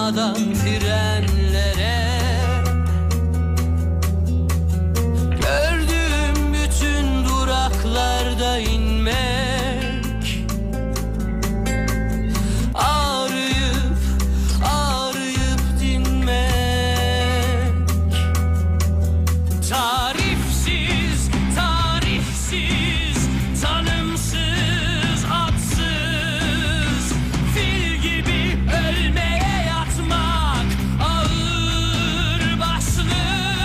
durmadan frenlere. Gördüğüm bütün duraklarda inmek, ağrıyıp ağrıyıp dinmek. Tarifsiz, tarihsiz, tanımsız, adsız, fil gibi ölmeye yatmak, ağır baslı.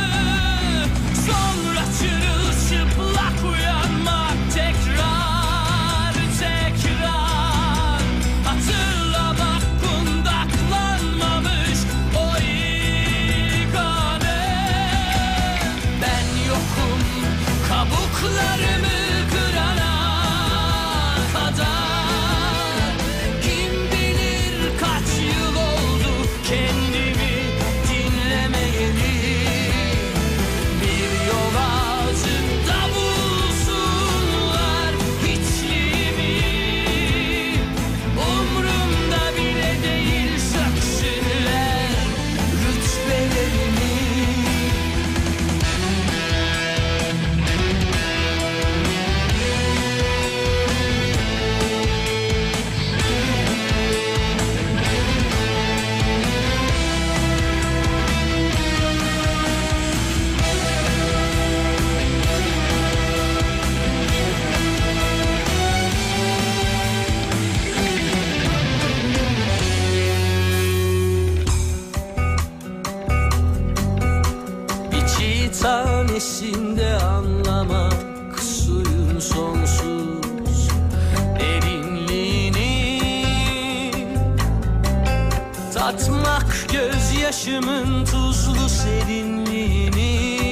Sonra çırılçıplak uyanmak, tekrar tekrar. Hatırla bak, kundaklanmamış o ilk anı. Ben yokum kabuklarımı kırana kadar. Kim bilir kaç yıl oldu kendimi dinlemeyeli. Bir yol ağacında bulsunlar hiçliğimi. Umrumda bile değil söksünler rütbelerimi. İki tanesinde anlamak suyun sonsuz derinliğini. Tatmak gözyaşımın tuzlu serinliğini.